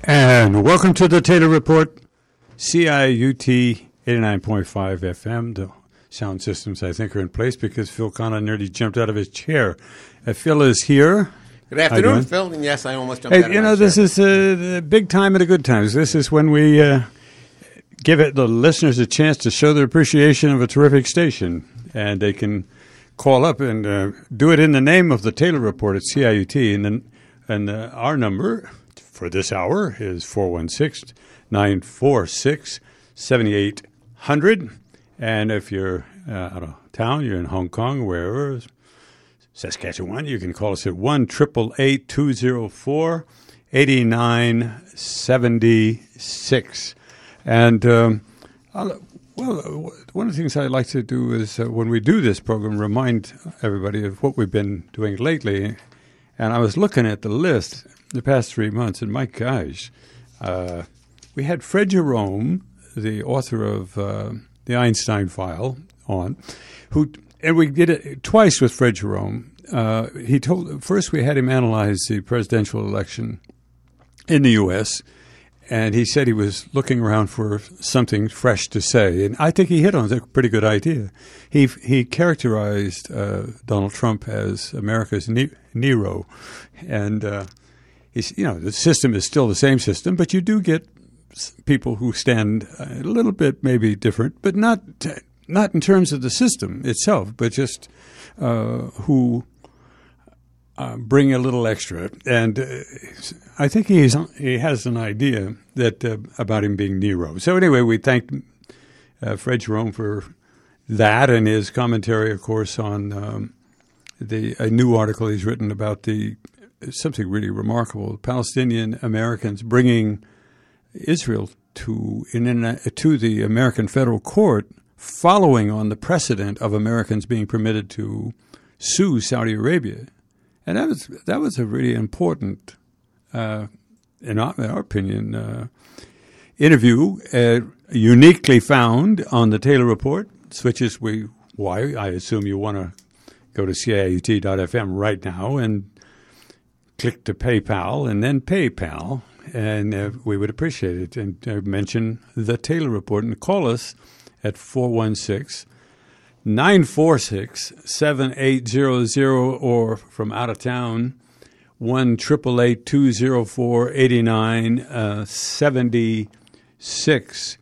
And welcome to the Taylor Report, CIUT 89.5 FM. The sound systems, I think, are in place because Phil Connor nearly jumped out of his chair. Phil is here. Good afternoon, Phil. And yes, I almost jumped out of my chair. This is the big time of the good times. This is when we give the listeners a chance to show their appreciation of a terrific station. And they can call up and do it in the name of the Taylor Report at CIUT. And our number for this hour is 416-946-7800. And if you're out of town, you're in Hong Kong, wherever, Saskatchewan, you can call us at 1-888-204-8976. And, one of the things I like to do is when we do this program, remind everybody of what we've been doing lately. And I was looking at the list the past 3 months, and my gosh, we had Fred Jerome, the author of the Einstein File, on, and we did it twice with Fred Jerome. First we had him analyze the presidential election in the U.S., and he said he was looking around for something fresh to say, and I think he hit on a pretty good idea. He characterized Donald Trump as America's Nero, and the system is still the same system, but you do get people who stand a little bit maybe different, but not in terms of the system itself, but just who bring a little extra. And I think he has an idea that about him being Nero. So anyway, we thanked Fred Jerome for that and his commentary, of course, on a new article he's written about something really remarkable: Palestinian Americans bringing Israel to the American federal court, following on the precedent of Americans being permitted to sue Saudi Arabia. And that was a really important, in our opinion, interview, uniquely found on the Taylor Report, which is why I assume you want to go to CIUT.FM right now and click to PayPal and then PayPal, and we would appreciate it. And mention the Taylor Report and call us at 416-946-7800, or from out of town, 1-888-204-8976.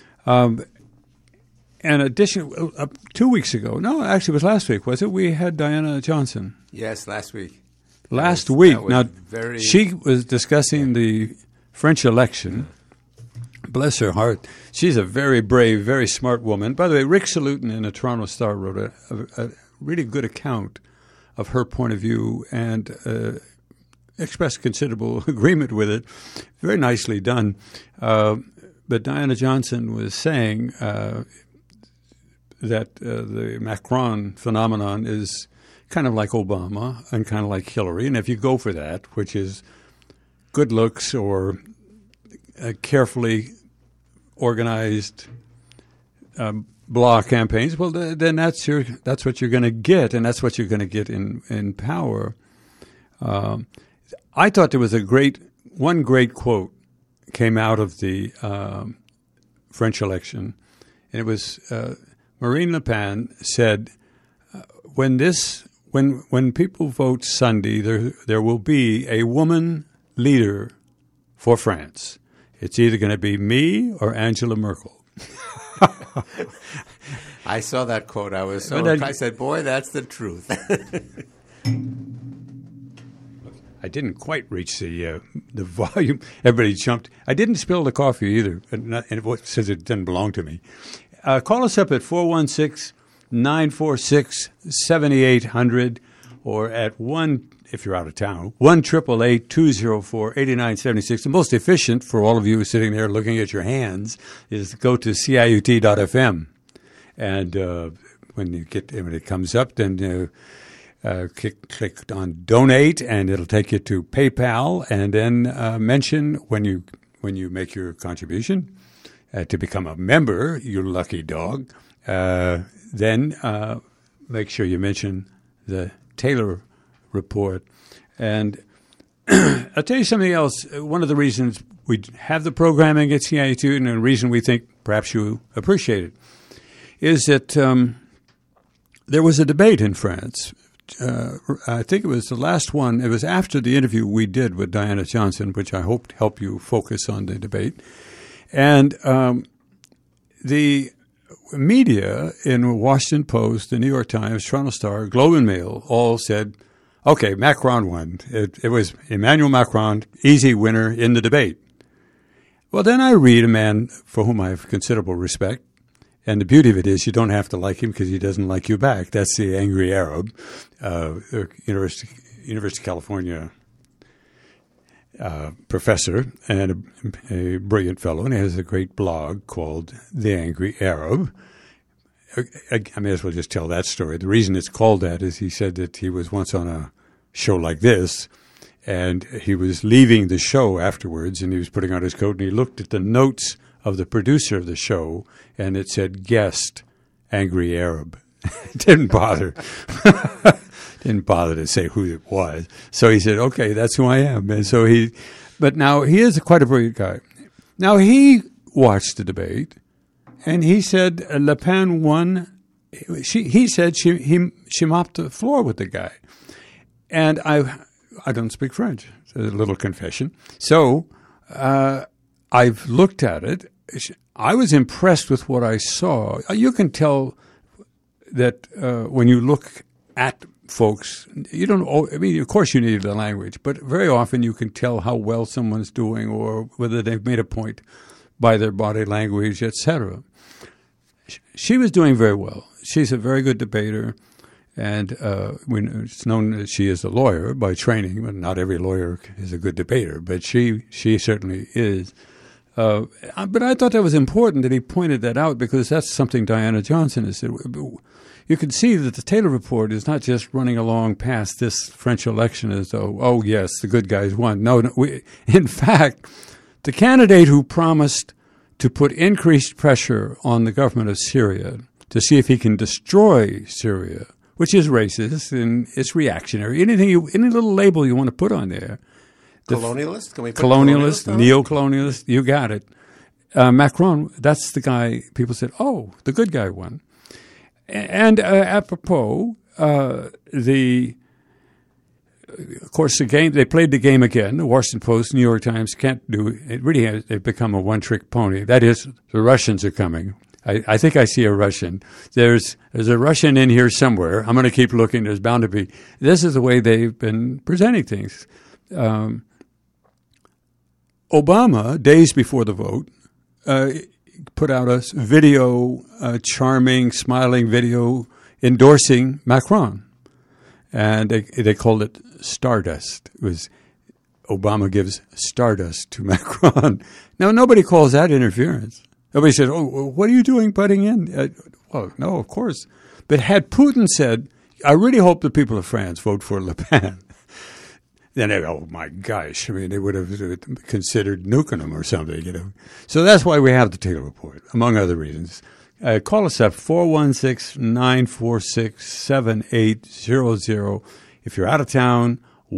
In addition, 2 weeks ago, no, actually it was last week, was it? We had Diana Johnson. Yes, last week. Last week. Now, she was discussing the French election. Bless her heart. She's a very brave, very smart woman. By the way, Rick Salutin in the Toronto Star wrote a really good account of her point of view and expressed considerable agreement with it. Very nicely done. But Diana Johnson was saying that the Macron phenomenon is kind of like Obama and kind of like Hillary. And if you go for that, which is good looks or carefully organized blog campaigns, well, then that's what you're going to get, and that's what you're going to get in power. I thought there was one great quote came out of the French election, and it was Marine Le Pen said, "When people vote Sunday, there will be a woman leader for France. It's either going to be me or Angela Merkel." I saw that quote. I was I said, boy, that's the truth. I didn't quite reach the volume. Everybody jumped. I didn't spill the coffee either, and it says it doesn't belong to me. Call us up at 416-946-7800, or at 1, if you're out of town, 1-888-204-8976. The most efficient for all of you sitting there looking at your hands is to go to CIUT.FM. And when it comes up, then click on Donate, and it'll take you to PayPal, and then mention when you make your contribution to become a member, you lucky dog. Then make sure you mention the Taylor Report. And I'll tell you something else. One of the reasons we have the programming at CIUT, and a reason we think perhaps you appreciate it, is that there was a debate in France. I think it was the last one. It was after the interview we did with Diana Johnson, which I hope help you focus on the debate. And the media in Washington Post, the New York Times, Toronto Star, Globe and Mail all said, okay, Macron won. It was Emmanuel Macron, easy winner in the debate. Well, then I read a man for whom I have considerable respect, and the beauty of it is you don't have to like him because he doesn't like you back. That's the Angry Arab, University of California professor and a brilliant fellow, and he has a great blog called The Angry Arab. I may as well just tell that story. The reason it's called that is he said that he was once on a show like this, and he was leaving the show afterwards, and he was putting on his coat, and he looked at the notes of the producer of the show, and it said, guest, Angry Arab. Didn't bother. Didn't bother to say who it was. So he said, okay, that's who I am. And so but now he is quite a brilliant guy. Now he watched the debate, and he said Le Pen won. He said she mopped the floor with the guy. And I don't speak French. It's a little confession. So I've looked at it. I was impressed with what I saw. You can tell that when you look at folks, you don't. I mean, of course, you need the language, but very often you can tell how well someone's doing or whether they've made a point by their body language, etc. She was doing very well. She's a very good debater, and it's known that she is a lawyer by training. But not every lawyer is a good debater, but she certainly is. But I thought that was important that he pointed that out because that's something Diana Johnson has said. You can see that the Taylor Report is not just running along past this French election as though, oh, yes, the good guys won. No, in fact, the candidate who promised to put increased pressure on the government of Syria to see if he can destroy Syria, which is racist and it's reactionary, any little label you want to put on there. Colonialist? Can we put colonialist, neo-colonialist, you got it. Macron, that's the guy, people said, oh, the good guy won. And apropos, of course, the game, they played the game again. The Washington Post, New York Times can't do it. Really they've become a one-trick pony. That is, the Russians are coming. I think I see a Russian. There's a Russian in here somewhere. I'm going to keep looking. There's bound to be. This is the way they've been presenting things. Obama, days before the vote, put out a video, charming, smiling video endorsing Macron. And they called it Stardust. It was Obama gives Stardust to Macron. Now, nobody calls that interference. Nobody said, oh, what are you doing butting in? Well, no, of course. But had Putin said, I really hope the people of France vote for Le Pen, then oh my gosh, I mean, they would have considered nuking them or something, you know. So that's why we have the Taylor Report, among other reasons. Call us up, 416-946-7800. If you're out of town,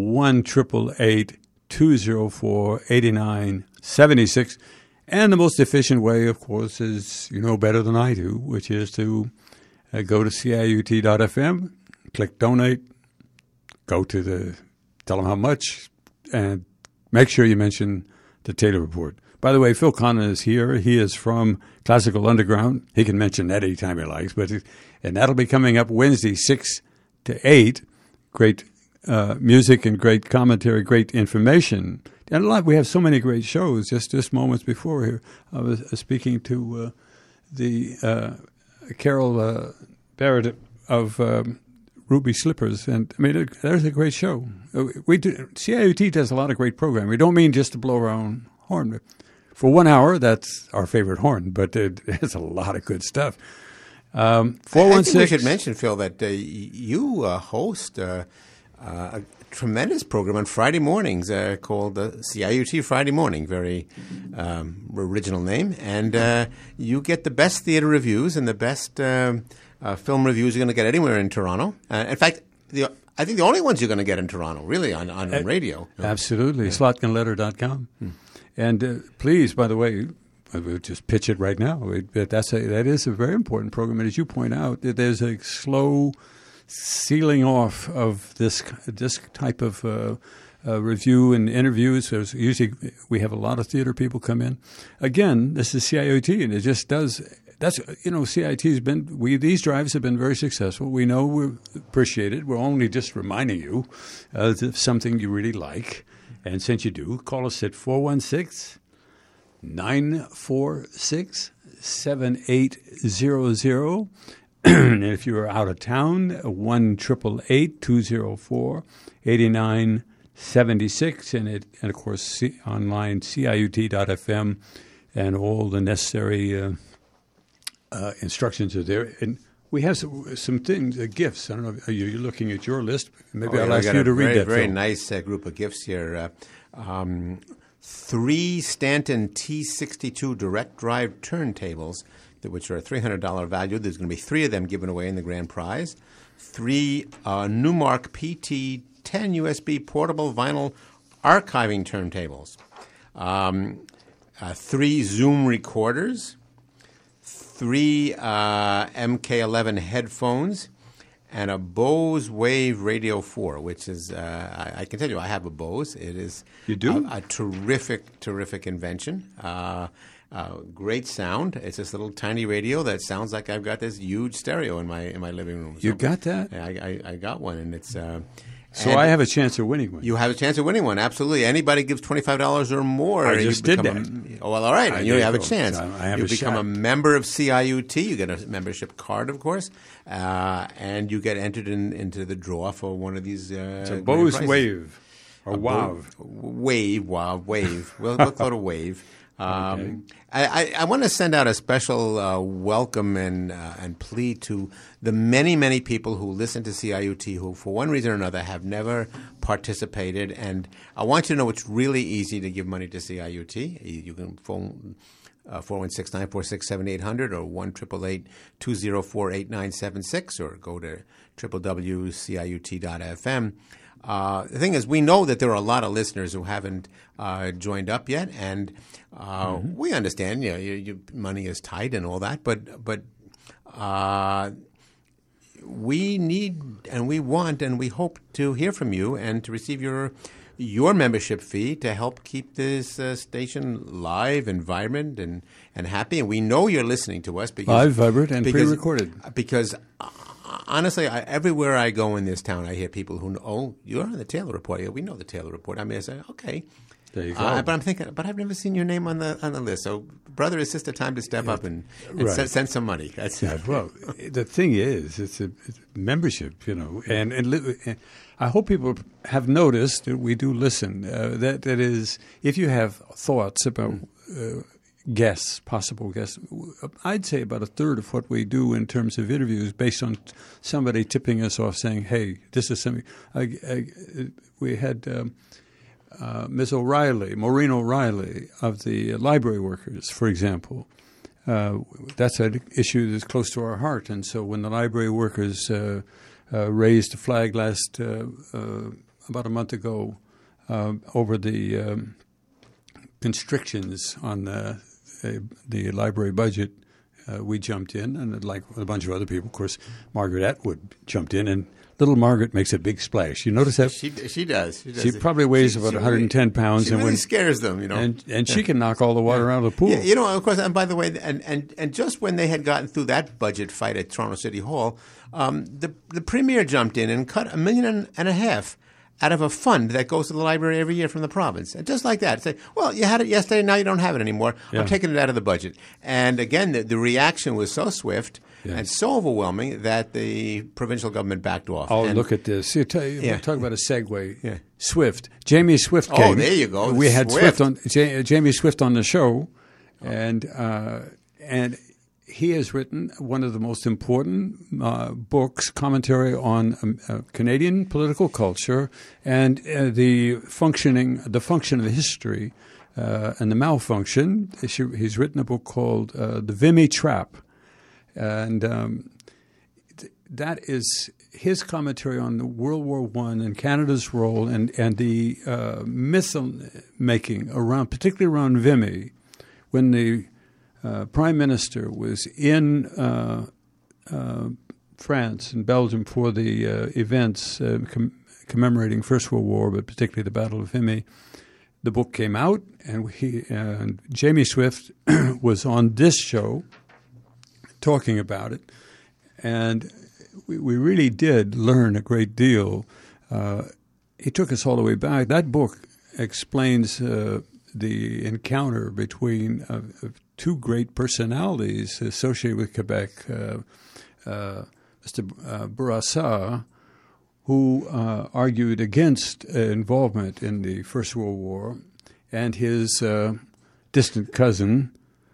1-888-204-8976. And the most efficient way, of course, is you know better than I do, which is to go to CIUT.FM, click donate, go to tell them how much, and make sure you mention the Taylor Report. By the way, Phil Conlon is here. He is from Classical Underground. He can mention that anytime he likes. And that'll be coming up Wednesday, 6 to 8. Great music and great commentary, great information. And we have so many great shows. Just moments before here, I was speaking to the Carol Barrett of Ruby Slippers, and I mean, there's a great show. CIUT does a lot of great programming. We don't mean just to blow our own horn. For 1 hour, that's our favorite horn, but there's a lot of good stuff. 416. I think we should mention, Phil, that you host a tremendous program on Friday mornings called CIUT Friday Morning. Very original name. And you get the best theater reviews and the best film reviews you're going to get anywhere in Toronto. In fact, I think the only ones you're going to get in Toronto, really, on radio. Absolutely. Slotkinletter.com. And please, by the way, we'll just pitch it right now. That is a very important program. And as you point out, there's a slow sealing off of this type of review and interviews. Usually we have a lot of theater people come in. Again, this is CIUT, and it just does. That's CIT's been. These drives have been very successful. We know we appreciate it. We're only just reminding you of something you really like, and since you do, call us at 416-946-7800. And if you are out of town, 1-888-204-8976, and of course online CIUT.fm, and all the necessary instructions are there. And we have some things, gifts. I don't know. You're looking at your list. Maybe I'll ask you to read that. Very nice group of gifts here. 3 Stanton T62 direct drive turntables, which are a $300 value. There's going to be 3 of them given away in the grand prize. 3 Newmark PT 10 USB portable vinyl archiving turntables. 3 Zoom recorders. 3 MK11 headphones. And a Bose Wave Radio 4, which is, I can tell you, I have a Bose. It is you do? A terrific invention. Great sound. It's this little tiny radio that sounds like I've got this huge stereo in my living room. You got that? I got one, and it's. So I have a chance of winning one. You have a chance of winning one, absolutely. Anybody gives $25 or more. I just did that. Oh, well, all right. You have a chance. You become a member of CIUT. You get a membership card, of course, and you get entered into the draw for one of these. It's a Bose Wave or WAV. Wave. We'll call it a Wave. Okay. I want to send out a special welcome and plea to the many people who listen to CIUT who, for one reason or another, have never participated. And I want you to know it's really easy to give money to CIUT. You can phone 416-946-7800 or 1-888-204-8976 or go to www.ciut.fm. The thing is, we know that there are a lot of listeners who haven't joined up yet, and we understand. Your money is tight and all that, but we need and we want and we hope to hear from you and to receive your membership fee to help keep this station live and vibrant and happy. And we know you're listening to us because live, vibrant, and pre-recorded. Because honestly, everywhere I go in this town, I hear people who know, oh, you're on the Taylor Report. Yeah, we know the Taylor Report. I mean, I say, okay. There you go. But I'm thinking, but I've never seen your name on the list. So, brother or sister, time to step up and right. send some money. That's well, the thing is, it's a membership, and I hope people have noticed that we do listen. That is, if you have thoughts about possible guests, I'd say about a third of what we do in terms of interviews based on somebody tipping us off saying, hey, this is something. We had Ms. O'Reilly, Maureen O'Reilly of the library workers, for example. That's an issue that's close to our heart. And so when the library workers raised a flag about a month ago over the constrictions on the library budget, we jumped in, and like a bunch of other people, of course, Margaret Atwood jumped in, and little Margaret makes a big splash. You notice that? She does. She probably weighs about 110 pounds. She really scares them, And she can knock all the water out of the pool. Yeah, of course, and by the way, and just when they had gotten through that budget fight at Toronto City Hall, the Premier jumped in and cut $1.5 million out of a fund that goes to the library every year from the province. And just like that. Say, well, you had it yesterday, now you don't have it anymore. Yeah. I'm taking it out of the budget. And again, the reaction was so swift and so overwhelming that the provincial government backed off. Oh, look at this. Talk about a segue. Yeah. Swift. Jamie Swift came. Oh, there you go. We had Jamie Swift on the show, and he has written one of the most important books, commentary on Canadian political culture and the function of history and the malfunction. He's written a book called The Vimy Trap. And that is his commentary on the World War I and Canada's role and the myth making around, particularly around Vimy, when the Prime Minister was in France and Belgium for the events commemorating First World War, but particularly the Battle of Vimy. The book came out, and Jamie Swift was on this show talking about it, and we really did learn a great deal. He took us all the way back. That book explains the encounter between two great personalities associated with Quebec, Mr. Bourassa, who argued against involvement in the First World War, and his distant cousin,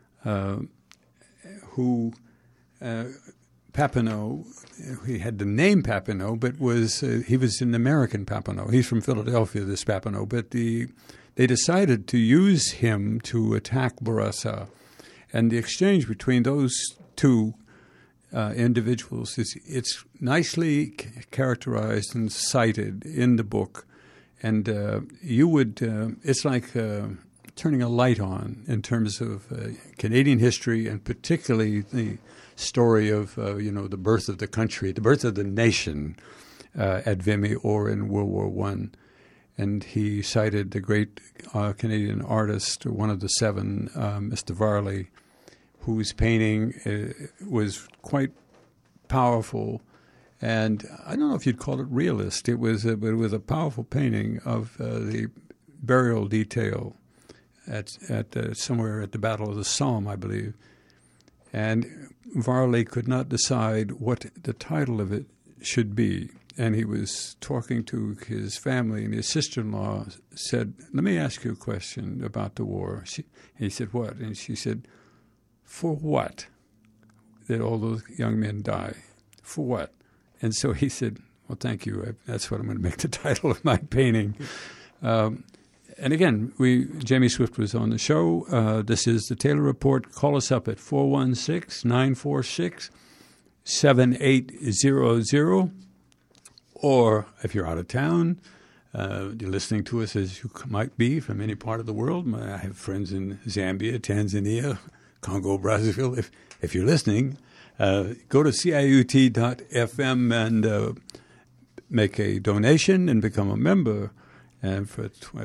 who Papineau. He had the name Papineau, but he was an American Papineau. He's from Philadelphia, this Papineau, but they decided to use him to attack Bourassa, and the exchange between those two individuals it's nicely characterized and cited in the book, and it's like turning a light on in terms of Canadian history, and particularly the story of the birth of the country, the birth of the nation at Vimy or in World War I. And he cited the great Canadian artist, one of the seven, Mr. Varley, whose painting was quite powerful. And I don't know if you'd call it realist. It was a powerful painting of the burial detail at somewhere at the Battle of the Somme, I believe. And Varley could not decide what the title of it should be. And he was talking to his family, and his sister-in-law said, "Let me ask you a question about the war." He said, "What?" And she said, "For what did all those young men die? For what?" And so he said, "Well, thank you. That's what I'm going to make the title of my painting." And again, Jamie Swift was on the show. This is the Taylor Report. Call us up at 416-946-7800. Or if you're out of town, you're listening to us as you might be from any part of the world. I have friends in Zambia, Tanzania, Congo, Brazzaville. If you're listening, go to CIUT.FM and make a donation and become a member. And for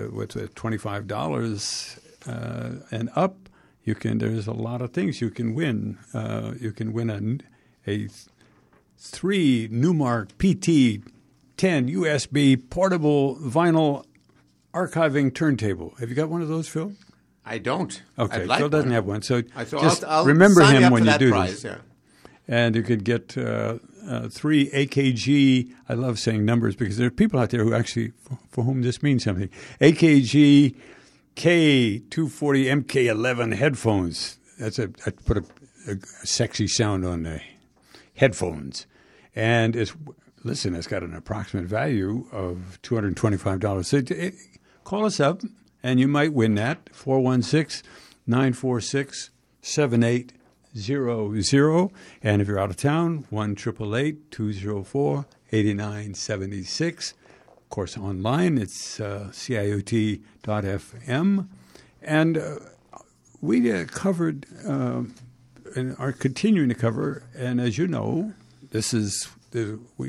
$25 and up, there's a lot of things you can win. You can win a 3 Newmark PT10 USB portable vinyl archiving turntable. Have you got one of those, Phil? I don't. Okay, I'd like Phil doesn't one. have one. So I'll remember sign him up when for you that do prize, this. yeah. And you could get 3 AKG. I love saying numbers because there are people out there who actually, for whom this means something. AKG K240 MK11 headphones. I put a sexy sound on the headphones. And it's got an approximate value of $225. So call us up and you might win that. 416-946-7800. And if you're out of town, 1-888-204-8976. Of course, online, it's CIOT.FM. And we covered and are continuing to cover, and as you know, this is we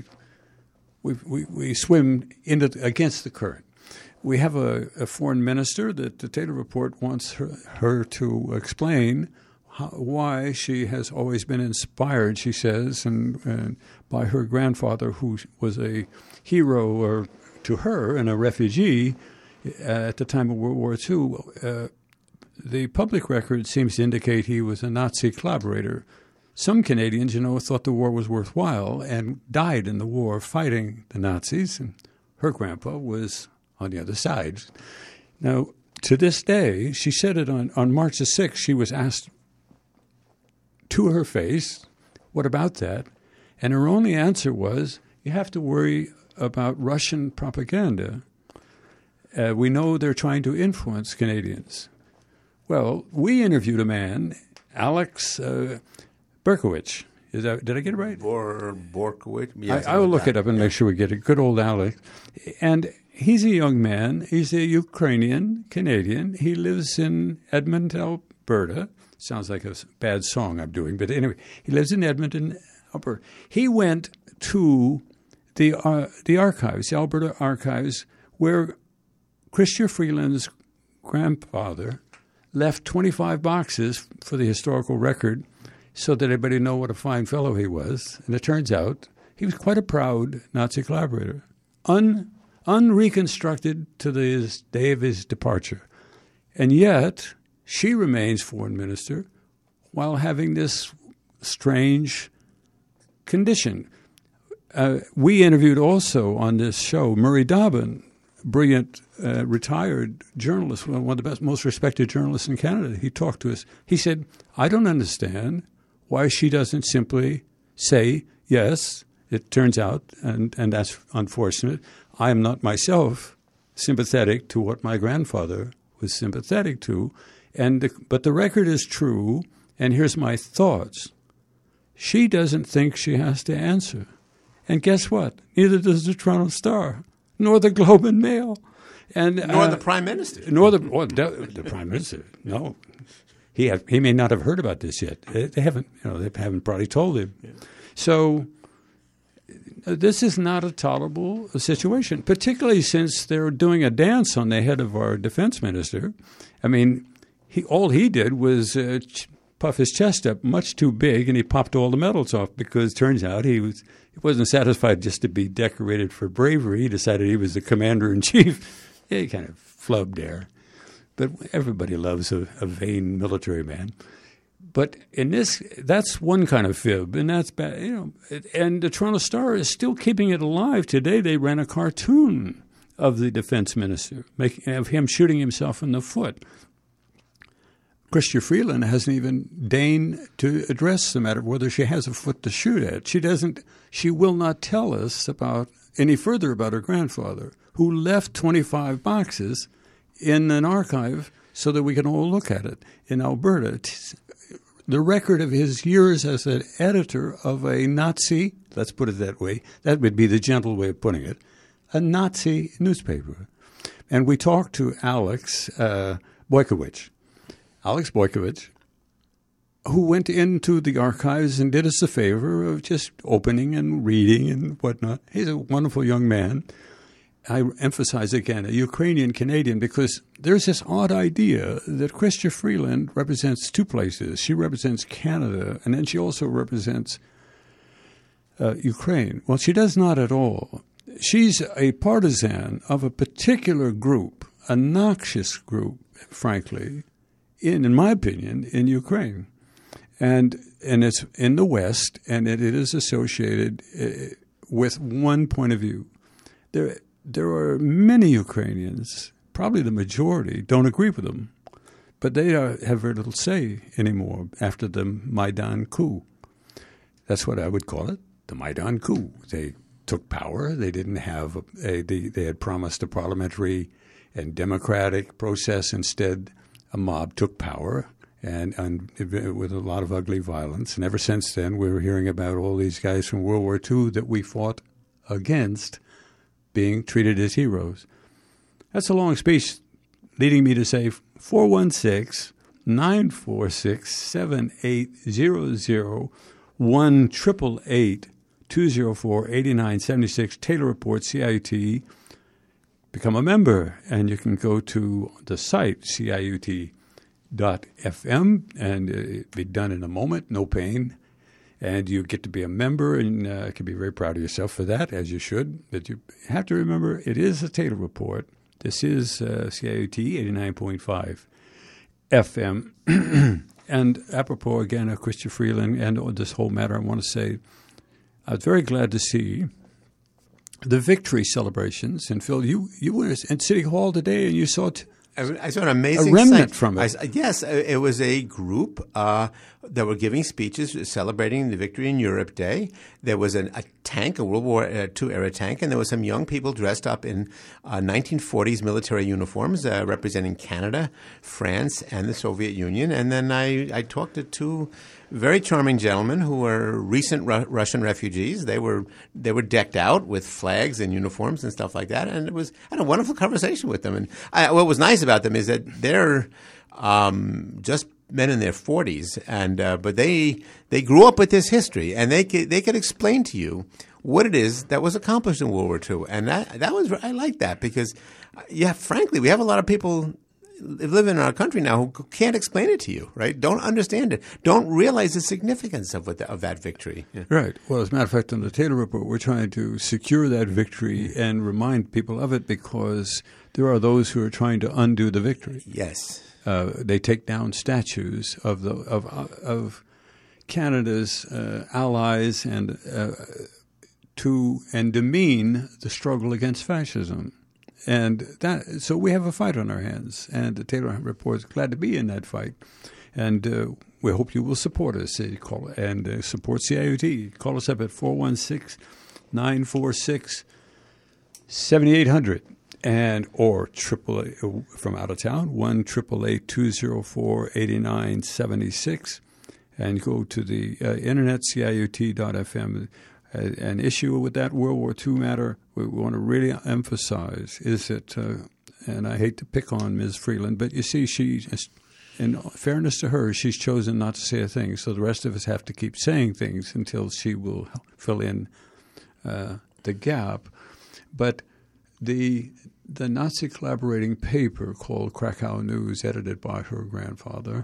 swim against the current. We have a foreign minister that the Taylor Report wants her to explain why she has always been inspired, she says, and by her grandfather, who was a hero to her and a refugee at the time of World War II. The public record seems to indicate he was a Nazi collaborator. Some Canadians, thought the war was worthwhile and died in the war fighting the Nazis, and her grandpa was on the other side. Now, to this day, she said it on March the 6th, she was asked to her face, what about that? And her only answer was, you have to worry about Russian propaganda. We know they're trying to influence Canadians. Well, we interviewed a man, Alex Berkowitz. Did I get it right? Borkowitz. Yeah, I will look it up and make sure we get it. Good old Alex. And he's a young man. He's a Ukrainian Canadian. He lives in Edmonton, Alberta. Sounds like a bad song I'm doing, but anyway, he lives in Edmonton, Alberta. He went to the archives, the Alberta archives, where Chrystia Freeland's grandfather left 25 boxes for the historical record so that everybody know what a fine fellow he was. And it turns out he was quite a proud Nazi collaborator, unreconstructed to the day of his departure. And yet, she remains foreign minister while having this strange condition. We interviewed also on this show Murray Dobbin, brilliant retired journalist, one of the best, most respected journalists in Canada. He talked to us. He said, I don't understand why she doesn't simply say, yes, it turns out, and that's unfortunate, I am not myself sympathetic to what my grandfather was sympathetic to, but the record is true, and here's my thoughts. She doesn't think she has to answer. And guess what? Neither does the Toronto Star, nor the Globe and Mail. Nor the Prime Minister. Nor the Prime Minister. No. He may not have heard about this yet. They haven't probably told him. Yeah. So this is not a tolerable situation, particularly since they're doing a dance on the head of our defense minister. I mean, all he did was puff his chest up much too big, and he popped all the medals off because it turns out he wasn't satisfied just to be decorated for bravery. He decided he was the commander-in-chief. Yeah, he kind of flubbed there. But everybody loves a vain military man. But in this, that's one kind of fib, and that's bad. And the Toronto Star is still keeping it alive. Today they ran a cartoon of the defense minister, of him shooting himself in the foot. Chrystia Freeland hasn't even deigned to address the matter of whether she has a foot to shoot at. She will not tell us any further about her grandfather, who left 25 boxes in an archive so that we can all look at it in Alberta. The record of his years as an editor of a Nazi, let's put it that way, that would be the gentle way of putting it, a Nazi newspaper. And we talked to Alex Borkowitz, who went into the archives and did us the favor of just opening and reading and whatnot. He's a wonderful young man. I emphasize again, a Ukrainian Canadian, because there's this odd idea that Chrystia Freeland represents two places. She represents Canada, and then she also represents Ukraine. Well, she does not at all. She's a partisan of a particular group, a noxious group, frankly, in my opinion, in Ukraine. And it's in the West, and it is associated with one point of view. There are many Ukrainians, probably the majority, don't agree with them, but they have very little say anymore after the Maidan coup. That's what I would call it, the Maidan coup. They took power. They didn't have they had promised a parliamentary and democratic process. Instead, a mob took power and with a lot of ugly violence. And ever since then, we were hearing about all these guys from World War II that we fought against being treated as heroes. That's a long speech leading me to say 416-946-7800, 1-888-204-8976, Taylor Report, CIUT. Become a member, and you can go to the site, CIUT.FM, and it'll be done in a moment, no pain. And you get to be a member, and you can be very proud of yourself for that, as you should. But you have to remember, it is a Taylor Report. This is CIUT 89.5 FM. And apropos, again, of Chrystia Freeland and this whole matter, I want to say I was very glad to see the victory celebrations. And Phil, you were at City Hall today, and you saw I saw an amazing remnant sight. from it. Yes, it was a group that were giving speeches celebrating the Victory in Europe Day. There was a tank, a World War II era tank, and there were some young people dressed up in 1940s military uniforms representing Canada, France, and the Soviet Union. And then I talked to two very charming gentlemen who were recent Russian refugees. They were decked out with flags and uniforms and stuff like that, and I had a wonderful conversation with them. And what was nice about them is that they're just men in their 40s, and but they grew up with this history, and they could explain to you what it is that was accomplished in World War II, and that was I like that because frankly, we have a lot of people live in our country now who can't explain it to you, right? Don't understand it. Don't realize the significance of that victory. Yeah. Right. Well, as a matter of fact, on the Taylor Report, we're trying to secure that victory and remind people of it because there are those who are trying to undo the victory. Yes. They take down statues of Canada's allies and demean the struggle against fascism. And so we have a fight on our hands, and the Taylor Report is glad to be in that fight. And we hope you will support us and support CIUT. Call us up at 416-946-7800 or AAA from out of town, 1-888-204-8976. And go to the internet, CIUT.FM. An issue with that World War II matter we want to really emphasize is that, and I hate to pick on Ms. Freeland, but you see, in fairness to her, she's chosen not to say a thing, so the rest of us have to keep saying things until she will fill in the gap. But the Nazi collaborating paper called Krakow News, edited by her grandfather,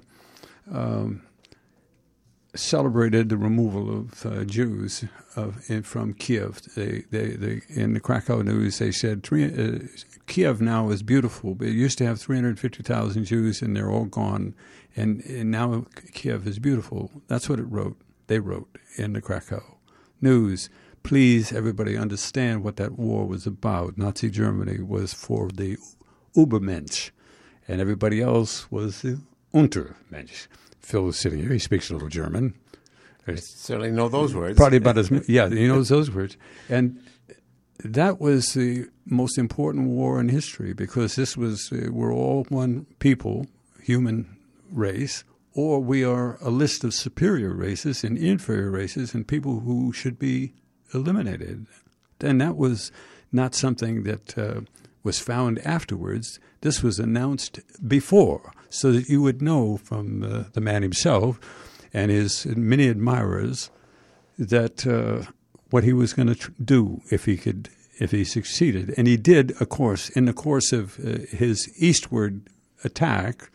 celebrated the removal of Jews from Kiev. They in the Krakow News they said Kiev now is beautiful, but it used to have 350,000 Jews and they're all gone, and now Kiev is beautiful. That's what they wrote in the Krakow News. Please, everybody, understand what that war was about. Nazi Germany was for the Übermensch, and everybody else was the Untermensch. Phil is sitting here. He speaks a little German. I certainly know those words. Probably about he knows those words. And that was the most important war in history because this was, we're all one people, human race, or we are a list of superior races and inferior races and people who should be eliminated. And that was not something that was found afterwards. This was announced before, so that you would know from the man himself and his many admirers that what he was going to do if he succeeded. And he did, of course, in the course of his eastward attack,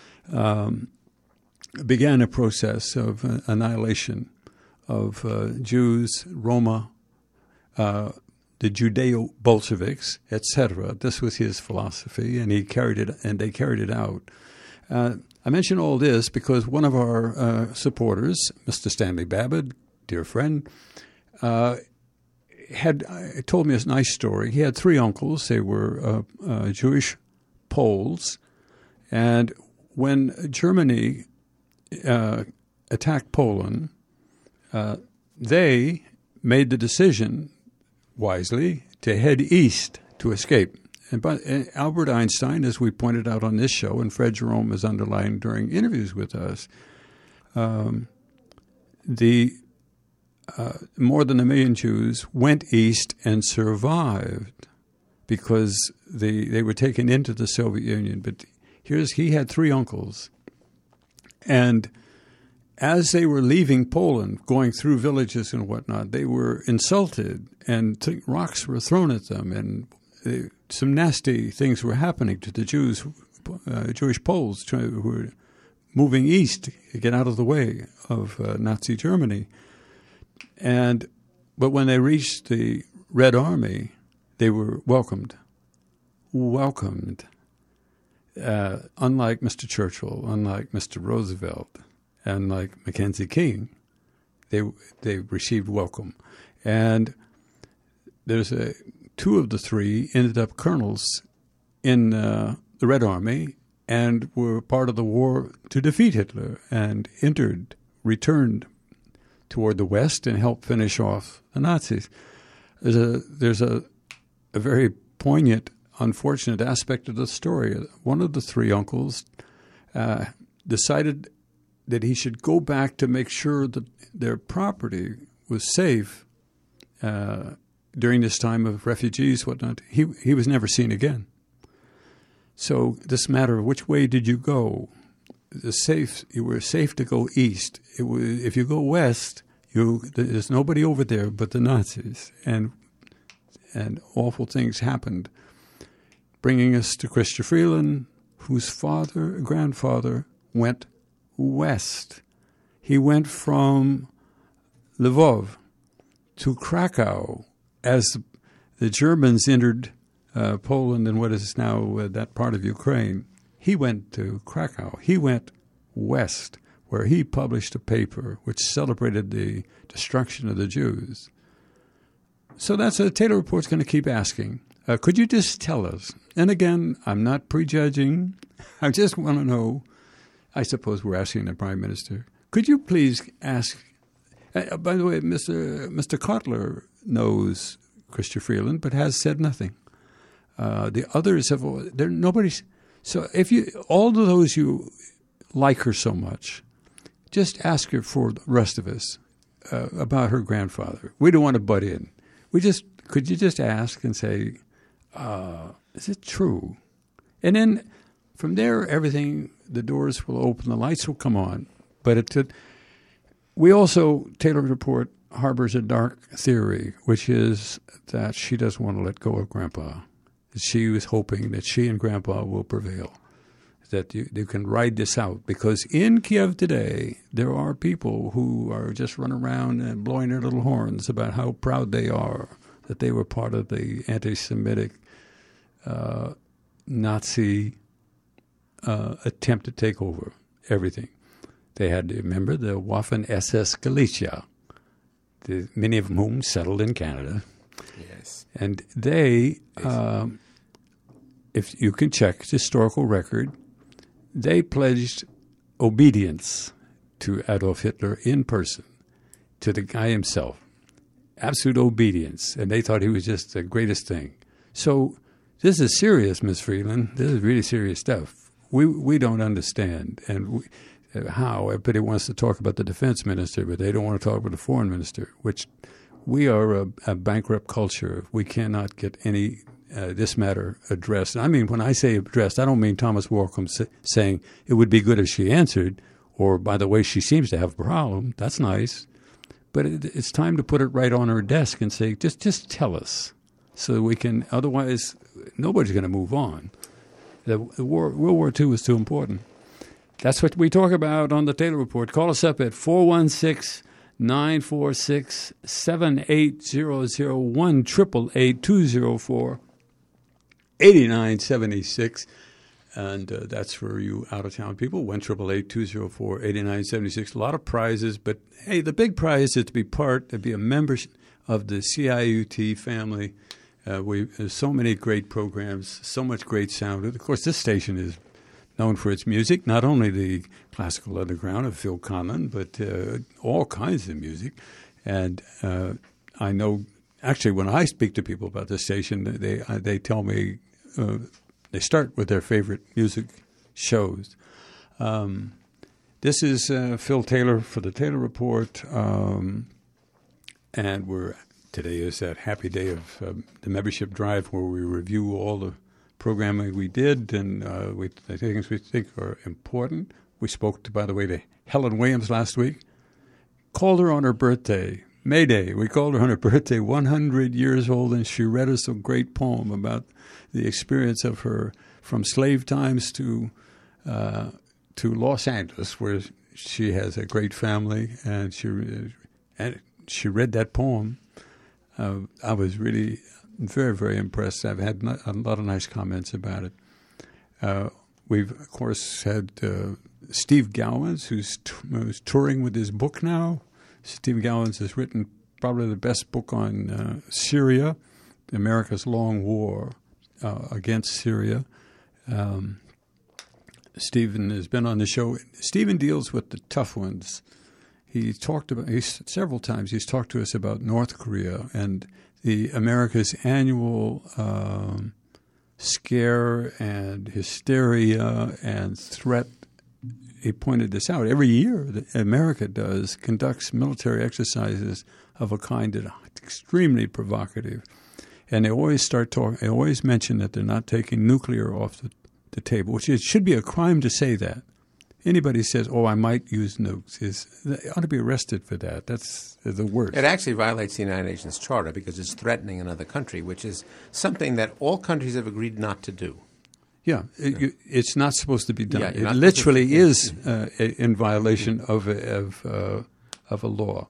began a process of annihilation of Jews, Roma, the Judeo-Bolsheviks, etc. This was his philosophy, and they carried it out. I mention all this because one of our supporters, Mr. Stanley Babbitt, dear friend, had told me a nice story. He had three uncles. They were Jewish Poles, and when Germany attacked Poland, they made the decision, wisely, to head east to escape. And Albert Einstein, as we pointed out on this show, and Fred Jerome has underlined during interviews with us, more than 1 million Jews went east and survived because they were taken into the Soviet Union. But he had three uncles, and as they were leaving Poland, going through villages and whatnot, they were insulted and rocks were thrown at them, and some nasty things were happening to the Jewish Poles who were moving east to get out of the way of Nazi Germany. But when they reached the Red Army, they were welcomed. Unlike Mr. Churchill, unlike Mr. Roosevelt, and like Mackenzie King, they received welcome. And there's two of the three ended up colonels in the Red Army and were part of the war to defeat Hitler and returned toward the West and helped finish off the Nazis. There's a very poignant, unfortunate aspect of the story. One of the three uncles decided that he should go back to make sure that their property was safe during this time of refugees, whatnot. He was never seen again. So this matter of which way did you go? You were safe to go east. If you go west, there's nobody over there but the Nazis, and awful things happened. Bringing us to Chrystia Freeland, whose grandfather went west. He went from Lvov to Krakow as the Germans entered Poland and what is now that part of Ukraine. He went to Krakow. He went west, where he published a paper which celebrated the destruction of the Jews. So that's what Taylor Report's going to keep asking. Could you just tell us? And again, I'm not prejudging. I just want to know. I suppose we're asking the Prime Minister. Could you please ask? By the way, Mr. Kotler knows Chrystia Freeland, but has said nothing. The others have. Nobody's. So if all of those you like her so much, just ask her for the rest of us about her grandfather. We don't want to butt in. Could you just ask and say, is it true? And then from there, the doors will open, the lights will come on. But we also, Taylor Report harbors a dark theory, which is that she doesn't want to let go of Grandpa. She was hoping that she and Grandpa will prevail, that you can ride this out. Because in Kiev today, there are people who are just running around and blowing their little horns about how proud they are that they were part of the anti-Semitic Nazi attempt to take over everything. They had to remember the Waffen-SS Galicia, many of whom settled in Canada. Yes. And they, if you can check historical record, they pledged obedience to Adolf Hitler in person, to the guy himself. Absolute obedience. And they thought he was just the greatest thing. So this is serious, Ms. Freeland. This is really serious stuff. We don't understand. And how everybody wants to talk about the defense minister, but they don't want to talk about the foreign minister, which we are a bankrupt culture. We cannot get any this matter addressed. And I mean, when I say addressed, I don't mean Thomas Walcom saying it would be good if she answered, or by the way, she seems to have a problem. That's nice. But it's time to put it right on her desk and say, just tell us, so that we can, otherwise nobody's going to move on. World War II is too important. That's what we talk about on the Taylor Report. Call us up at 416-946-7800, 1-888-204-8976. And that's for you out-of-town people, 1-888-204-8976. A lot of prizes, but, hey, the big prize is to be a member of the CIUT family. There's so many great programs, so much great sound. Of course, this station is known for its music, not only the classical underground of Phil Conlon, but all kinds of music. And I know, actually, when I speak to people about this station, they tell me they start with their favorite music shows. This is Phil Taylor for the Taylor Report, and today is that happy day of the membership drive where we review all the programming we did and the things we think are important. We spoke to, by the way, to Helen Williams last week. Called her on her birthday, May Day. We called her on her birthday, 100 years old, and she read us a great poem about the experience of her from slave times to Los Angeles, where she has a great family, and she read that poem. I was really very, very impressed. I've had a lot of nice comments about it. We've, of course, had Steve Gowans, who's touring with his book now. Steve Gowans has written probably the best book on Syria, America's Long War against Syria. Stephen has been on the show. Stephen deals with the tough ones. Several times he's talked to us about North Korea and the America's annual scare and hysteria and threat. He pointed this out. Every year that America conducts military exercises of a kind that are extremely provocative. And they always they always mention that they're not taking nuclear off the table, which it should be a crime to say that. Anybody says, I might use nukes, they ought to be arrested for that. That's the worst. It actually violates the United Nations Charter because it's threatening another country, which is something that all countries have agreed not to do. Yeah, it's not supposed to be done. Yeah, it literally is in violation of a law.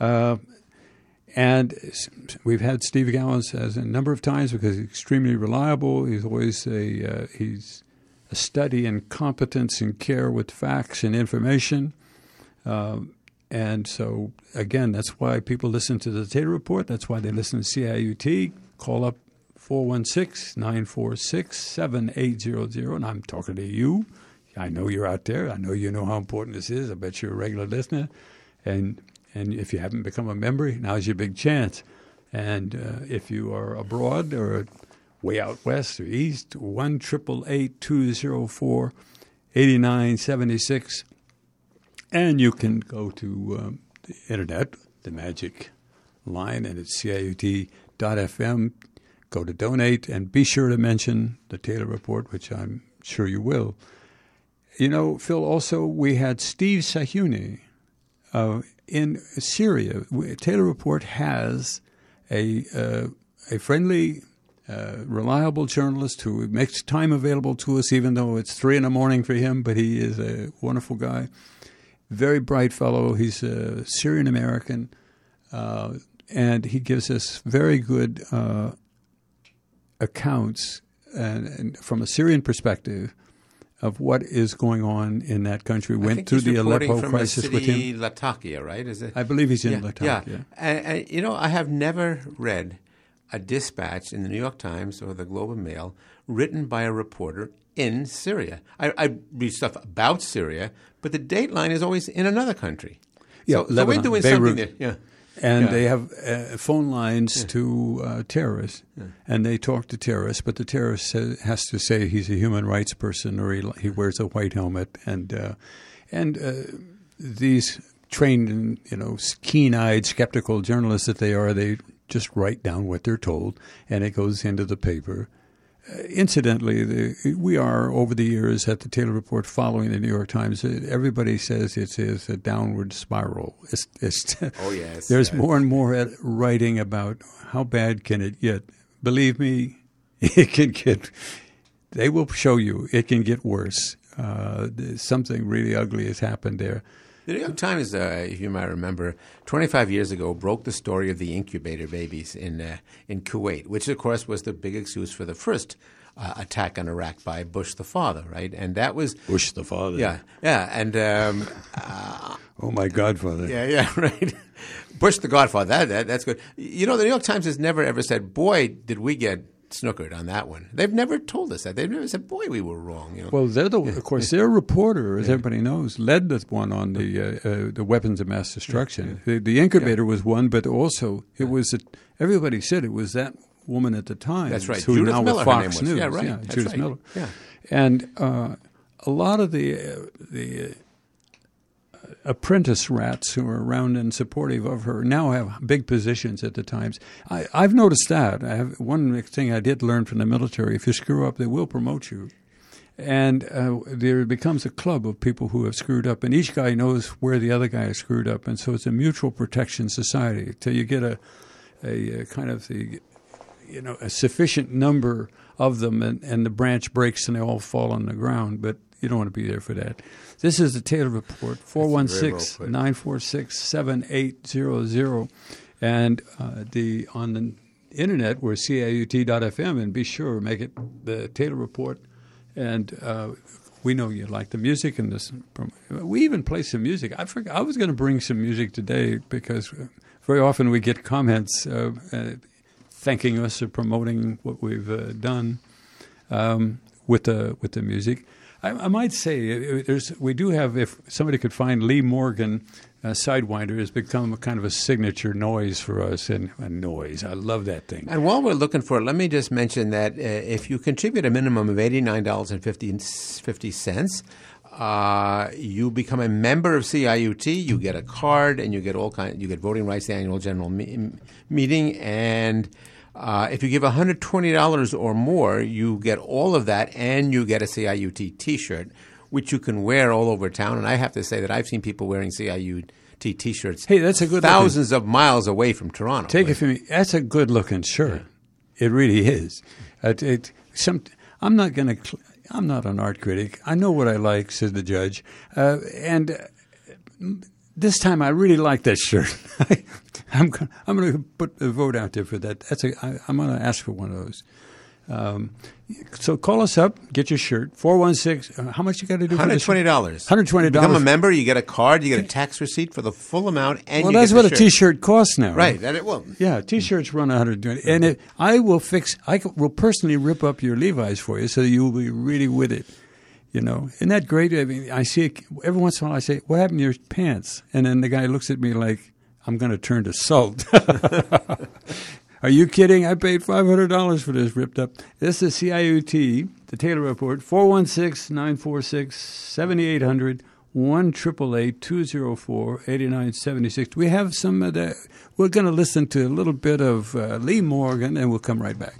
And we've had Steve Gowans as a number of times because he's extremely reliable. He's always he's a study in competence and care with facts and information. And so, again, that's why people listen to the Taylor Report. That's why they listen to CIUT. Call up 416-946-7800, and I'm talking to you. I know you're out there. I know you know how important this is. I bet you're a regular listener. And if you haven't become a member, now's your big chance. And if you are abroad or way out west or east, 1-888-204-8976. And you can go to the internet, the magic line, and it's CIUT.FM. Go to donate and be sure to mention the Taylor Report, which I'm sure you will. You know, Phil, also we had Steve Sahuni in Syria. Taylor Report has a friendly, reliable journalist who makes time available to us, even though it's 3 a.m. for him, but he is a wonderful guy. Very bright fellow. He's a Syrian American, and he gives us very good accounts and from a Syrian perspective of what is going on in that country. Went through the Aleppo crisis with him. Latakia, right? Is it? I believe he's in Latakia. Yeah. And, you know, I have never read a dispatch in the New York Times or the Globe and Mail written by a reporter in Syria. I read stuff about Syria, but the dateline is always in another country. Yeah, so we're doing Beirut. something there. Yeah. And they have phone lines to terrorists, and they talk to terrorists, but the terrorist has to say he's a human rights person or he wears a white helmet. And these trained and keen-eyed, skeptical journalists that they are, they just write down what they're told, and it goes into the paper. Incidentally, we are, over the years at the Taylor Report, following the New York Times. Everybody says it is a downward spiral. Oh, yes. There's more and more writing about how bad can it get. Believe me, it can get – they will show you it can get worse. Something really ugly has happened there. The New York Times, if you might remember, 25 years ago broke the story of the incubator babies in Kuwait, which, of course, was the big excuse for the first attack on Iraq by Bush the father, right? And that was – Bush the father. Yeah. And oh, my godfather. Yeah, right. Bush the godfather. That's good. You know, the New York Times has never, ever said, boy, did we get snookered on that one. They've never told us that. They've never said, boy, we were wrong. Well, of course, their reporter, as everybody knows, led the one on the weapons of mass destruction. The incubator was one, but also it was everybody said it was that woman at the time. That's right. Who Judith now Miller, with Fox her name was. News. Yeah, right. Yeah, That's Judith right. Miller. Yeah. And a lot of the apprentice rats who are around and supportive of her now have big positions at the Times. I've noticed that. One thing I did learn from the military, if you screw up, they will promote you. And there becomes a club of people who have screwed up, and each guy knows where the other guy has screwed up. And so it's a mutual protection society till you get a kind of a sufficient number of them, and the branch breaks and they all fall on the ground. But you don't want to be there for that. This is the Taylor Report, 416-946-7800. And on the internet, we're CIUT.FM, and be sure, make it the Taylor Report. And we know you like the music and this. We even play some music. I forgot. I was going to bring some music today because very often we get comments thanking us or promoting what we've done. with the music. I might say we do have, if somebody could find Lee Morgan, Sidewinder has become a kind of a signature noise for us, and noise. I love that thing. And while we're looking for it, let me just mention that if you contribute a minimum of $89.50, you become a member of CIUT. You get a card, and you get you get voting rights, the annual general meeting, and if you give $120 or more, you get all of that, and you get a CIUT T-shirt, which you can wear all over town. And I have to say that I've seen people wearing CIUT T-shirts. Hey, that's a good thousands of miles away from Toronto. Take it from me. That's a good-looking shirt. Yeah. It really is. I'm not an art critic. I know what I like, says the judge, and this time I really like that shirt. I'm going to put a vote out there for that. I'm going to ask for one of those. So call us up, get your shirt. 416. How much you got to do? $120. $120. Become a member. You get a card. You get a tax receipt for the full amount, and well, you that's get what a T-shirt costs now. Right, and it will. Yeah, T-shirts run $120, and I will personally rip up your Levi's for you, so you will be really with it. You know, isn't that great? I mean, I see it every once in a while. I say, "What happened to your pants?" And then the guy looks at me like I'm going to turn to salt. Are you kidding? I paid $500 for this ripped up. This is CIUT, the Taylor Report, 416-946-7800, 1-888-204-8976. We have some of that. We're going to listen to a little bit of Lee Morgan, and we'll come right back.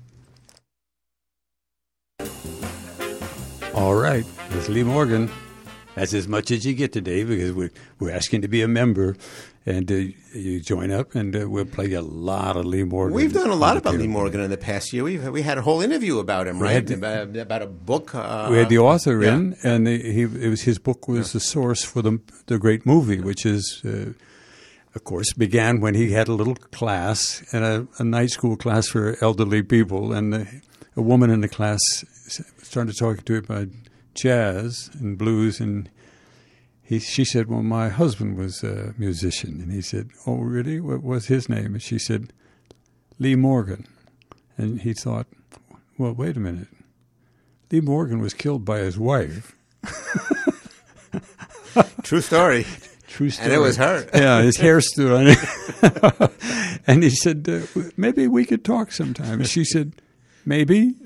All right, it's Lee Morgan. That's as much as you get today because we're asking to be a member. And you join up, and we'll play a lot of Lee Morgan. We've done a lot about Lee Morgan in the past year. We had a whole interview about him, right? About a book. We had the author in, and his book was the source for the great movie, which is, of course, began when he had a little class, and a night school class for elderly people, and a woman in the class started talking to him about jazz and blues, and she said, well, my husband was a musician. And he said, oh, really? What was his name? And she said, Lee Morgan. And he thought, well, wait a minute. Lee Morgan was killed by his wife. True story. True story. And it was her. Yeah, his hair stood on it. And he said, maybe we could talk sometime. And she said, maybe.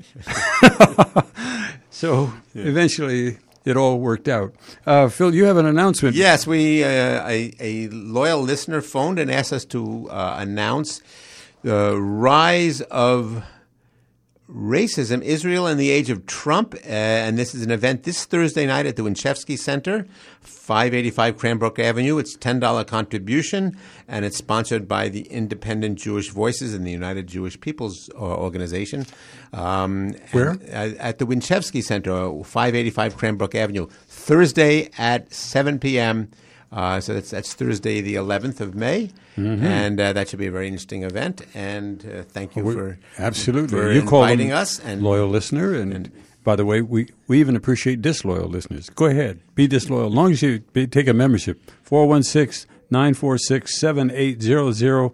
So eventually it all worked out. Phil, you have an announcement. Yes, a loyal listener phoned and asked us to announce the rise of racism, Israel in the age of Trump. And this is an event this Thursday night at the Winchevsky Center, 585 Cranbrook Avenue. It's $10 contribution, and it's sponsored by the Independent Jewish Voices and the United Jewish People's Organization. Where? At the Winchevsky Center, 585 Cranbrook Avenue, Thursday at 7 p.m., so that's Thursday, the 11th of May, and that should be a very interesting event. And thank you for inviting us. And loyal listener. And by the way, we even appreciate disloyal listeners. Go ahead, be disloyal. As long as you take a membership, 416-946-7800,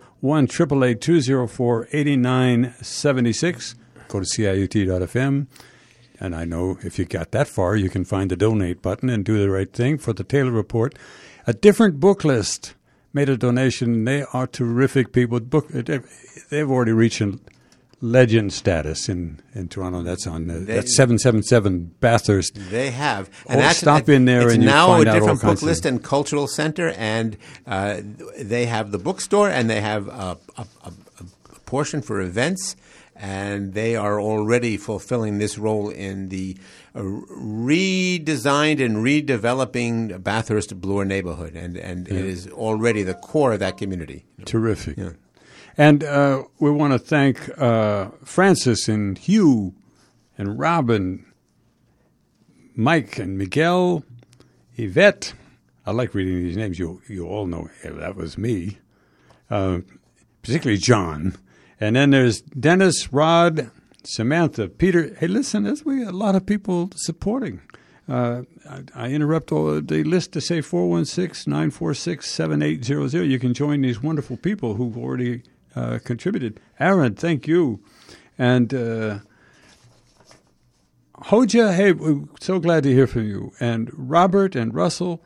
1-888-204-8976. Go to CIUT.fm. And I know if you got that far, you can find the donate button and do the right thing for the Taylor Report. A different book list made a donation. They are terrific people. They've already reached legend status in Toronto. That's on that's 777 Bathurst. They have. And stop in there and you find out all kinds of. It's now a different book list and cultural center, and they have the bookstore, and they have a portion for events. And they are already fulfilling this role in the redesigned and redeveloping Bathurst Bloor neighborhood, and it is already the core of that community. Terrific. Yeah. And we want to thank Francis and Hugh and Robin, Mike and Miguel, Yvette. I like reading these names. You all know that was me, particularly John. And then there's Dennis, Rod, Samantha, Peter. Hey, listen, there's a lot of people supporting. I interrupt all the list to say 416-946-7800. You can join these wonderful people who've already contributed. Aaron, thank you. And Hoja, hey, we're so glad to hear from you. And Robert and Russell,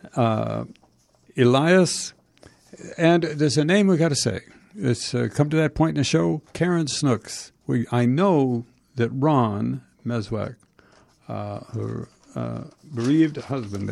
Elias, and there's a name we got to say. It's come to that point in the show, Karen Snooks. I know that Ron Meswak, her bereaved husband,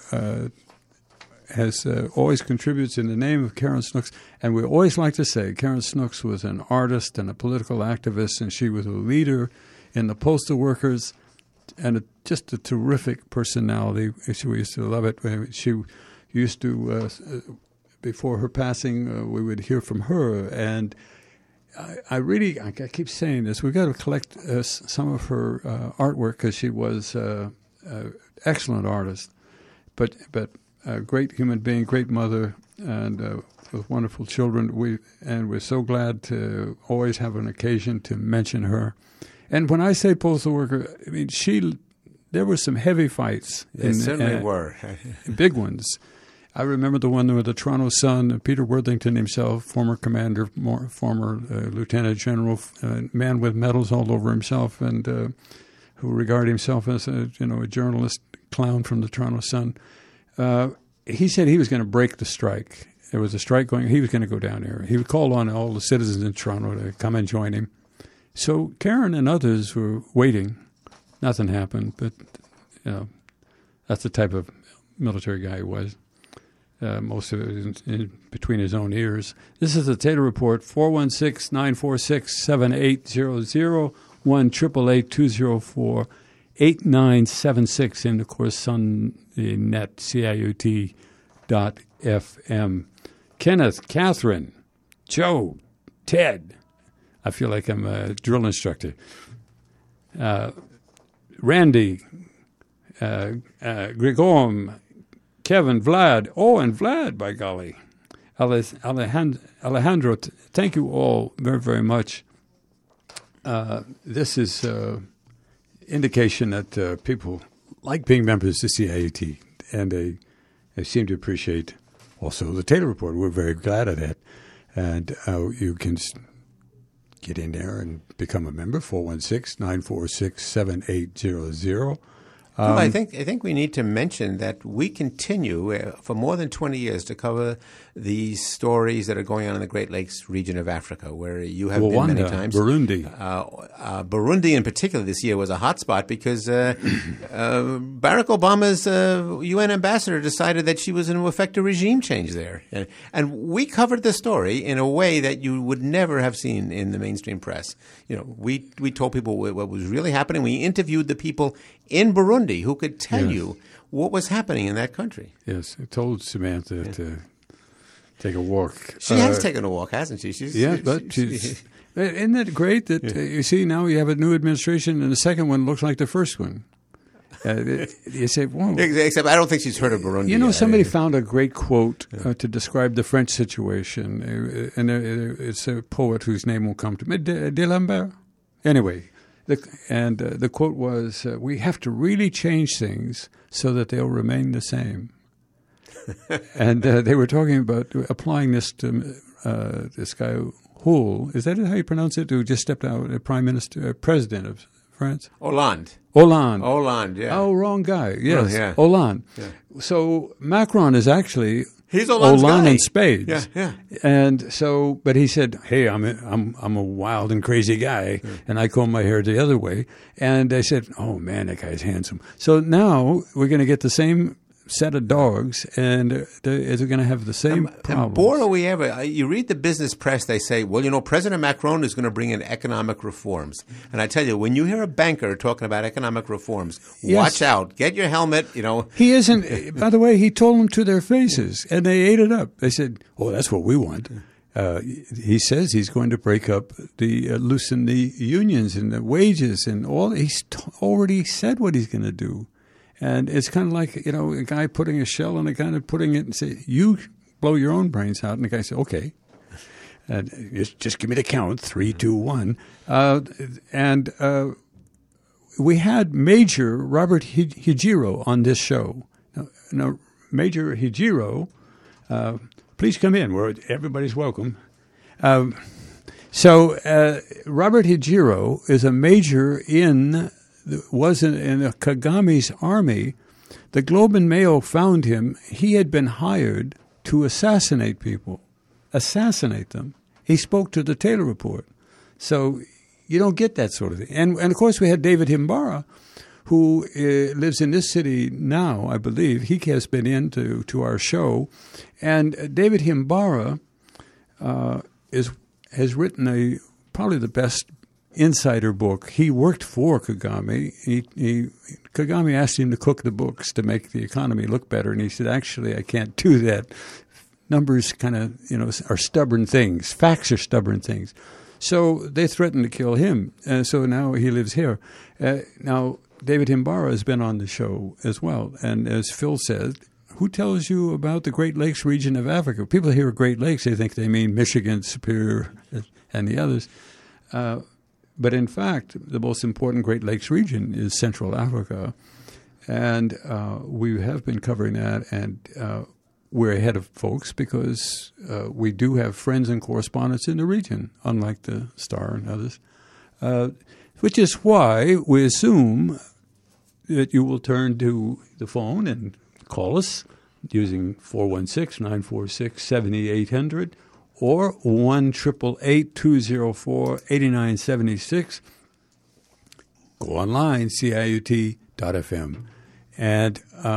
has always contributes in the name of Karen Snooks. And we always like to say Karen Snooks was an artist and a political activist, and she was a leader in the postal workers and just a terrific personality. We used to love it. She used to, before her passing, we would hear from her. And I keep saying this, we've got to collect some of her artwork because she was an excellent artist, but a great human being, great mother, and with wonderful children. We're so glad to always have an occasion to mention her. And when I say postal worker, I mean there were some heavy fights. There certainly were. Big ones. I remember the one with the Toronto Sun, Peter Worthington himself, former commander, former lieutenant general, man with medals all over himself, and who regarded himself as a journalist clown from the Toronto Sun. He said he was going to break the strike. There was a strike going. He was going to go down there. He would call on all the citizens in Toronto to come and join him. So Karen and others were waiting. Nothing happened, but that's the type of military guy he was. Most of it in between his own ears. This is the Taylor Report, 416-946-7800, 1-888-204-8976, and, of course, on the net, CIUT.FM. Kenneth, Catherine, Joe, Ted. I feel like I'm a drill instructor. Randy, Grigorm, Kevin, Vlad. Oh, and Vlad, by golly. Alejandro, thank you all very, very much. This is indication that people like being members of CIUT, and they seem to appreciate also the Taylor Report. We're very glad of that. And you can get in there and become a member, 416-946-7800. Well, I think we need to mention that we continue for more than 20 years to cover these stories that are going on in the Great Lakes region of Africa, where you have Rwanda, been many times. Burundi. Burundi in particular this year was a hot spot because Barack Obama's UN ambassador decided that she was going to effect a regime change there. And we covered the story in a way that you would never have seen in the mainstream press. We told people what was really happening. We interviewed the people in Burundi who could tell you what was happening in that country. Yes, I told Samantha to take a walk. She has taken a walk, hasn't she? Isn't that great that you see now you have a new administration and the second one looks like the first one? You say, whoa. Except I don't think she's heard of Burundi. Somebody found a great quote to describe the French situation, and it's a poet whose name will come to me, D'Alembert. Anyway, the quote was, we have to really change things so that they'll remain the same. And they were talking about applying this to this guy, Hull. Is that how you pronounce it? Who just stepped out, president of France? Hollande, yeah. Oh, wrong guy. Yes, yeah. Hollande. Yeah. So Macron is actually he's Hollande's Hollande guy. in spades. Yeah. And so, but he said, "Hey, I'm a wild and crazy guy, and I comb my hair the other way." And they said, "Oh man, that guy's handsome." So now we're going to get the same set of dogs, and they're going to have the same problems. And boy, are we ever. You read the business press, they say, well, President Macron is going to bring in economic reforms. And I tell you, when you hear a banker talking about economic reforms, watch out. Get your helmet, He isn't, by the way, he told them to their faces, and they ate it up. They said, oh, that's what we want. He says he's going to break up loosen the unions and the wages and all. He's already said what he's going to do. And it's kind of like, a guy putting a shell and a guy putting it and say, you blow your own brains out. And the guy said, okay. And just give me the count, 3, 2, 1. And we had Major Robert Hijiro on this show. Now Major Hijiro, please come in. Everybody's welcome. So Robert Hijiro is a major in was in Kagame's army. The Globe and Mail found him. He had been hired to assassinate people, assassinate them. He spoke to the Taylor Report. So you don't get that sort of thing. And of course, we had David Himbara, who lives in this city now, I believe. He has been into our show. And David Himbara has written probably the best insider book. He worked for Kagame. Kagame asked him to cook the books to make the economy look better, and he said, actually, I can't do that. Numbers kind of, are stubborn things. Facts are stubborn things. So they threatened to kill him. So now he lives here. Now, David Himbara has been on the show as well. And as Phil said, who tells you about the Great Lakes region of Africa? People hear Great Lakes, they think they mean Michigan, Superior, and the others. But in fact, the most important Great Lakes region is Central Africa. And we have been covering that, and we're ahead of folks because we do have friends and correspondents in the region, unlike the Star and others, which is why we assume that you will turn to the phone and call us using 416-946-7800 or 1-888-204-8976. Go online, CIUT.FM. And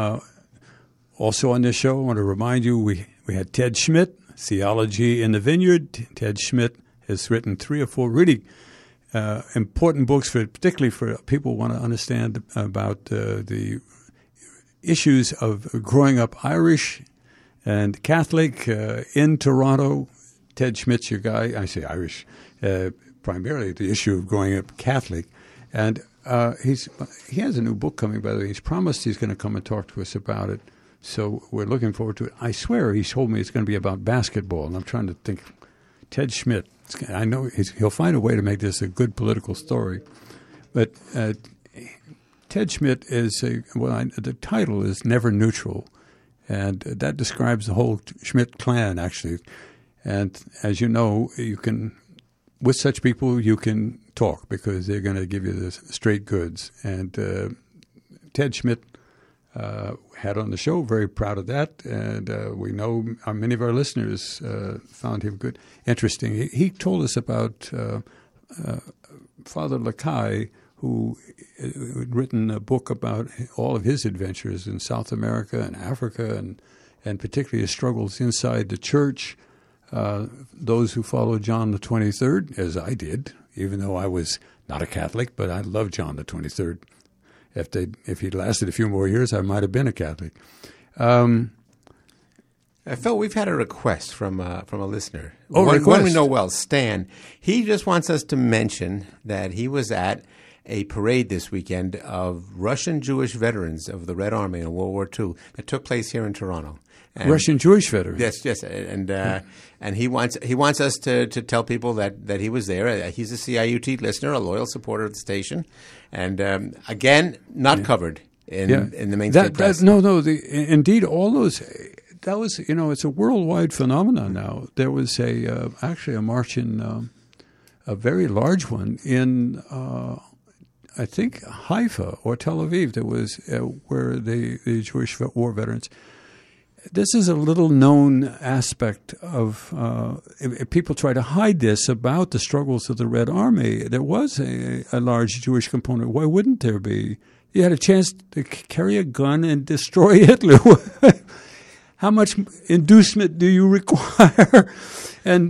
also on this show, I want to remind you, we had Ted Schmidt, Theology in the Vineyard. Ted Schmidt has written 3 or 4 really important books, particularly for people who want to understand about the issues of growing up Irish and Catholic in Toronto. Ted Schmidt's your guy. I say Irish, primarily the issue of growing up Catholic. And he has a new book coming, by the way. He's promised he's going to come and talk to us about it. So we're looking forward to it. I swear he told me it's going to be about basketball, and I'm trying to think. Ted Schmidt, I know he'll find a way to make this a good political story. But Ted Schmidt is the title is Never Neutral, and that describes the whole Schmidt clan, actually. And as you know, with such people, you can talk because they're going to give you the straight goods. And Ted Schmidt had on the show, very proud of that. And we know many of our listeners found him good, interesting. He told us about Father Lakai, who had written a book about all of his adventures in South America and Africa, and particularly his struggles inside the church. Those who followed John the 23rd, as I did, even though I was not a Catholic, but I loved John the 23rd. If he'd lasted a few more years, I might have been a Catholic. Phil, we've had a request from a listener. Request. One we know well, Stan. He just wants us to mention that he was at a parade this weekend of Russian Jewish veterans of the Red Army in World War II that took place here in Toronto. And Russian Jewish veterans. Yes, and he wants us to tell people that he was there. He's a CIUT listener, a loyal supporter of the station, and again, not covered in the mainstream press. Indeed, all those. That was, it's a worldwide phenomenon now. There was actually a march in a very large one in I think Haifa or Tel Aviv. There was where the Jewish war veterans. This is a little-known aspect of people try to hide this about the struggles of the Red Army. There was a large Jewish component. Why wouldn't there be? You had a chance to carry a gun and destroy Hitler. How much inducement do you require? And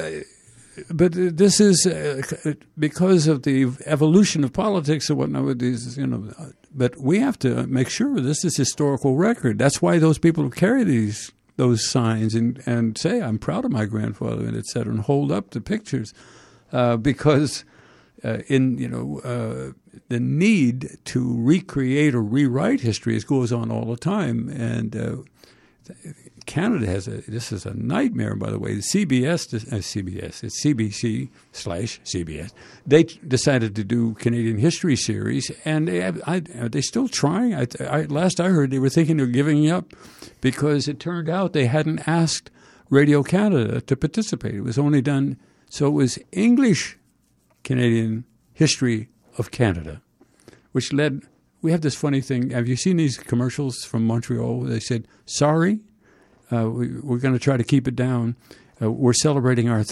but this is because of the evolution of politics and whatnot with these, But we have to make sure this is historical record. That's why those people who carry those signs and say, "I'm proud of my grandfather," and et cetera, and hold up the pictures, because the need to recreate or rewrite history goes on all the time, and Canada this is a nightmare, by the way. The CBS, it's CBC/CBS. They decided to do Canadian history series, and are they still trying? Last I heard, they were thinking of giving up because it turned out they hadn't asked Radio Canada to participate. It was only done, so it was English Canadian history of Canada, which led. We have this funny thing. Have you seen these commercials from Montreal? Where they said, "Sorry, we're going to try to keep it down. We're celebrating our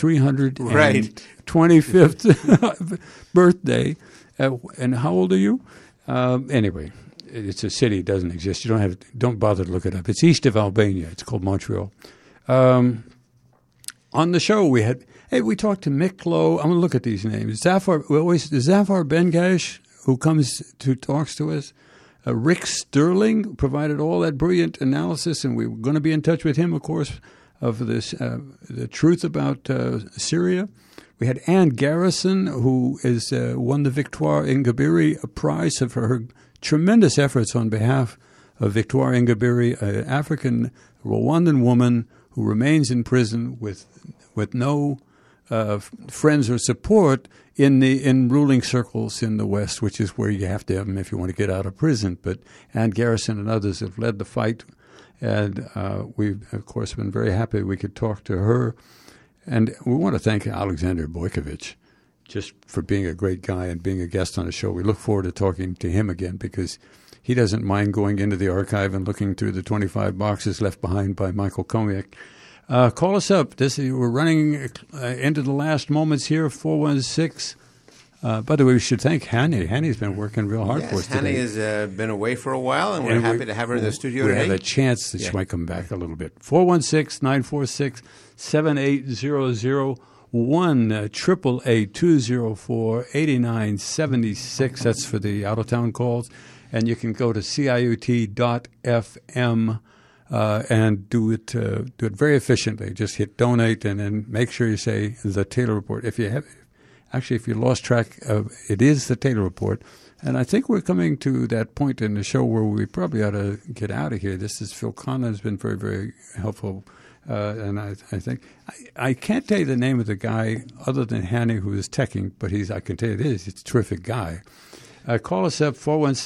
325th birthday." And how old are you? Anyway, it's a city. It doesn't exist. You don't bother to look it up. It's east of Albania. It's called Montreal. On the show, we talked to Mick Lowe. I'm going to look at these names. Zafar Bengash, who talks to us. Rick Sterling provided all that brilliant analysis, and we were going to be in touch with him, of course, of this the truth about Syria. We had Ann Garrison, who won the Victoire Ingabire Prize for her tremendous efforts on behalf of Victoire Ingabire, an African Rwandan woman who remains in prison with no friends or support in ruling circles in the West, which is where you have to have them if you want to get out of prison. But Ann Garrison and others have led the fight, and we've, of course, been very happy we could talk to her. And we want to thank Alexander Boykovich just for being a great guy and being a guest on the show. We look forward to talking to him again because he doesn't mind going into the archive and looking through the 25 boxes left behind by Michael Komiak. Call us up. We're running into the last moments here, 416. By the way, we should thank Hanny. Hanny's been working real hard for us today. Hanny has been away for a while, and we're happy to have her in the studio today. We have a chance that she might come back a little bit. 416-946-7800. 1-888-204-8976. That's for the out-of-town calls. And you can go to CIUT.FM and do it very efficiently. Just hit donate and then make sure you say the Taylor Report. If you lost track of it, is the Taylor Report. And I think we're coming to that point in the show where we probably ought to get out of here. This is Phil Khanna has been very, very helpful. And I think I can't tell you the name of the guy other than Hanny who is teching, but I can tell you this, he's a terrific guy. Call us up,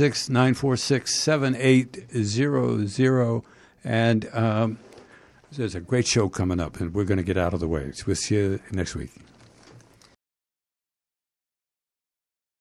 416-946-7800. And there's a great show coming up, and we're going to get out of the way. We'll see you next week.